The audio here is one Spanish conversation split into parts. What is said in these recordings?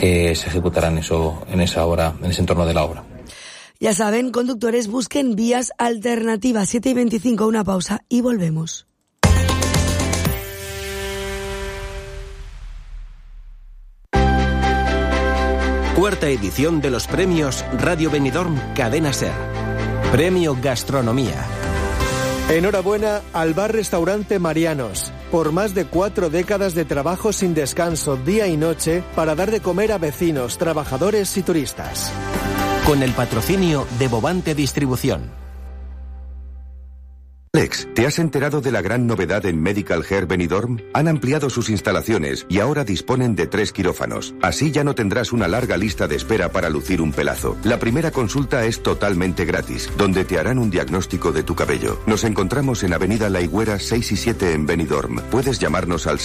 que se ejecutarán en esa hora, en ese entorno de la obra. Ya saben, conductores, busquen vías alternativas. 7:25, una pausa y volvemos. Cuarta edición de los premios Radio Benidorm Cadena Ser. Premio Gastronomía. Enhorabuena al Bar Restaurante Marianos, por más de 4 décadas de trabajo sin descanso, día y noche, para dar de comer a vecinos, trabajadores y turistas. Con el patrocinio de Bovante Distribución. Alex, ¿te has enterado de la gran novedad en Medical Hair Benidorm? Han ampliado sus instalaciones y ahora disponen de 3 quirófanos. Así ya no tendrás una larga lista de espera para lucir un pelazo. La primera consulta es totalmente gratis, donde te harán un diagnóstico de tu cabello. Nos encontramos en Avenida La Higuera 6 y 7 en Benidorm. Puedes llamarnos al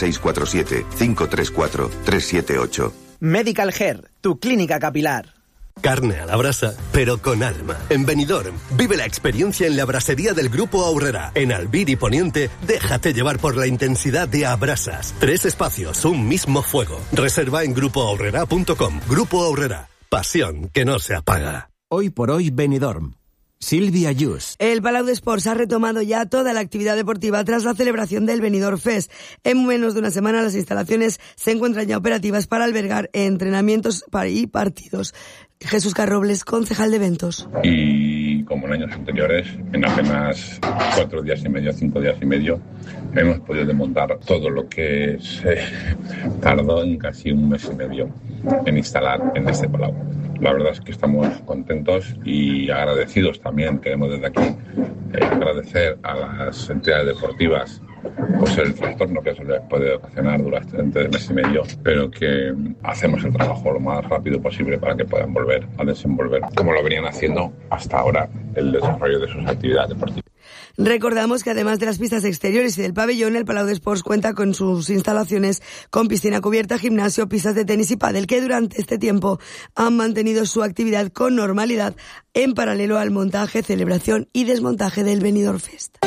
647-534-378. Medical Hair, tu clínica capilar. Carne a la brasa, pero con alma. En Benidorm, vive la experiencia en la brasería del Grupo Aurrera. En Albir y Poniente, déjate llevar por la intensidad de Abrasas. 3 espacios, un mismo fuego. Reserva en grupoaurrera.com. Grupo Aurrera, pasión que no se apaga. Hoy por hoy Benidorm. Silvia Yus. El Palau d'Esports ha retomado ya toda la actividad deportiva tras la celebración del Benidorm Fest. En menos de una semana las instalaciones se encuentran ya operativas para albergar entrenamientos y partidos. Jesús Carrobles, concejal de eventos. Y como en años anteriores, en apenas 4 días y medio, 5 días y medio, hemos podido desmontar todo lo que se tardó en casi un mes y medio en instalar en este Palau. La verdad es que estamos contentos y agradecidos también. Queremos desde aquí agradecer a las entidades deportivas pues el trastorno que se les puede ocasionar durante el mes y medio, pero que hacemos el trabajo lo más rápido posible para que puedan volver a desenvolver, como lo venían haciendo hasta ahora, el desarrollo de sus actividades deportivas. Recordamos que además de las pistas exteriores y del pabellón, el Palau d'Esports cuenta con sus instalaciones con piscina cubierta, gimnasio, pistas de tenis y pádel, que durante este tiempo han mantenido su actividad con normalidad en paralelo al montaje, celebración y desmontaje del Benidorm Fest.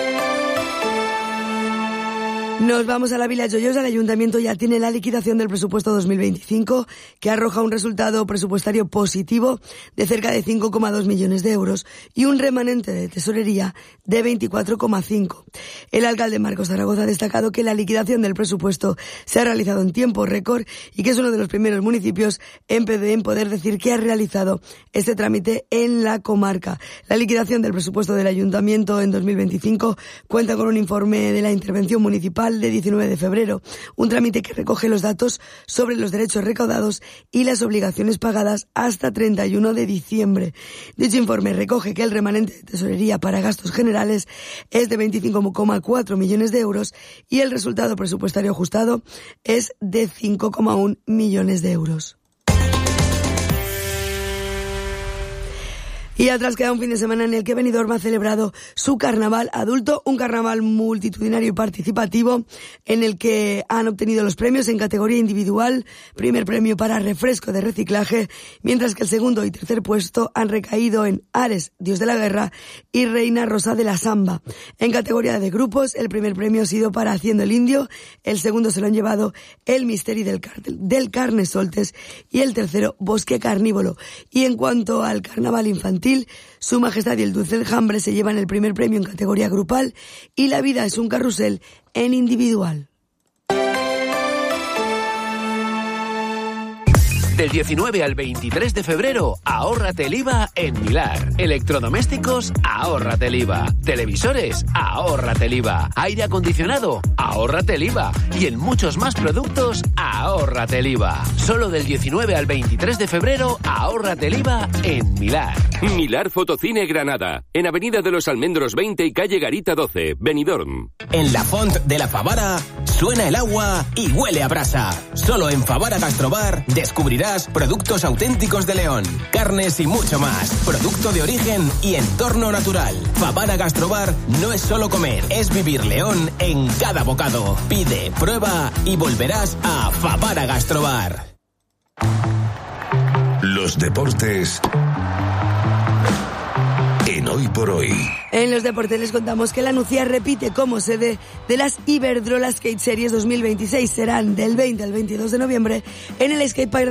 Nos vamos a la Vila Joiosa. El Ayuntamiento ya tiene la liquidación del presupuesto 2025, que arroja un resultado presupuestario positivo de cerca de 5,2 millones de euros y un remanente de tesorería de 24,5. El alcalde Marcos Zaragoza ha destacado que la liquidación del presupuesto se ha realizado en tiempo récord y que es uno de los primeros municipios en poder decir que ha realizado este trámite en la comarca. La liquidación del presupuesto del Ayuntamiento en 2025 cuenta con un informe de la intervención municipal de 19 de febrero, un trámite que recoge los datos sobre los derechos recaudados y las obligaciones pagadas hasta 31 de diciembre. Dicho informe recoge que el remanente de tesorería para gastos generales es de 25,4 millones de euros y el resultado presupuestario ajustado es de 5,1 millones de euros. Y atrás queda un fin de semana en el que Benidorm ha celebrado su carnaval adulto, un carnaval multitudinario y participativo en el que han obtenido los premios en categoría individual, primer premio para refresco de reciclaje, mientras que el segundo y tercer puesto han recaído en Ares, Dios de la Guerra, y Reina Rosa de la Samba. En categoría de grupos, el primer premio ha sido para Haciendo el Indio, el segundo se lo han llevado El Misteri del Carnesoltes y el tercero Bosque Carnívoro. Y en cuanto al carnaval infantil, Su Majestad y el Dulce Enjambre se llevan el primer premio en categoría grupal y La Vida es un carrusel en individual. Del 19 al 23 de febrero, ahórrate el IVA en Milar. Electrodomésticos, ahórrate el IVA. Televisores, ahórrate el IVA. Aire acondicionado, ahórrate el IVA. Y en muchos más productos, ahórrate el IVA. Solo del 19 al 23 de febrero, ahórrate el IVA en Milar. Milar Fotocine Granada, en Avenida de los Almendros 20 y Calle Garita 12, Benidorm. En la Font de la Favara suena el agua y huele a brasa. Solo en Favara Gastrobar descubrirás productos auténticos de León, carnes y mucho más. Producto de origen y entorno natural. Favara Gastrobar no es solo comer, es vivir León en cada bocado. Pide, prueba y volverás a Favara Gastrobar. Los deportes en Hoy por Hoy. En los deportes les contamos que la Nucía repite como sede de las Iberdrola Skate Series 2026. Serán del 20 al 22 de noviembre en el Skatepark